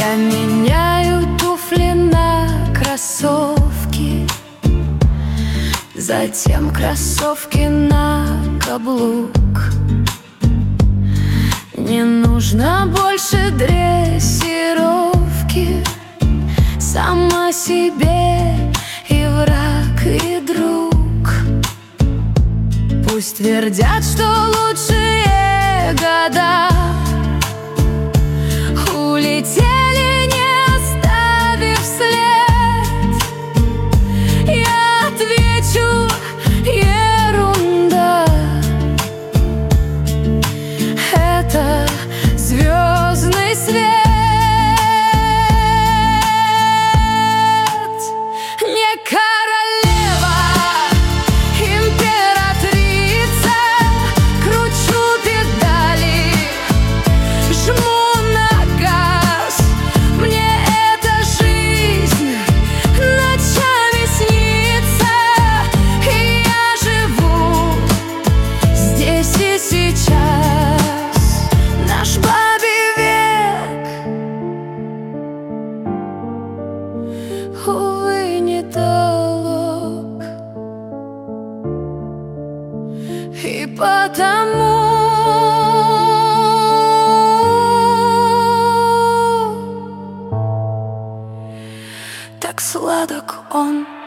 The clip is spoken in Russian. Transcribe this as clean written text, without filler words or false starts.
Я меняю туфли на кроссовки, затем кроссовки на каблук. Не нужно больше дрессировки, сама себе и враг, и друг. Пусть твердят, что лучшие года улетели, не оставив след. Я отвечу: ерунда. Это звездный свет. Не королева, императрица. Кручу педали, жму на газ. Мне эта жизнь ночами снится, и я живу здесь и сейчас. Наш бабий век, увы, не долг. И потому так сладок он.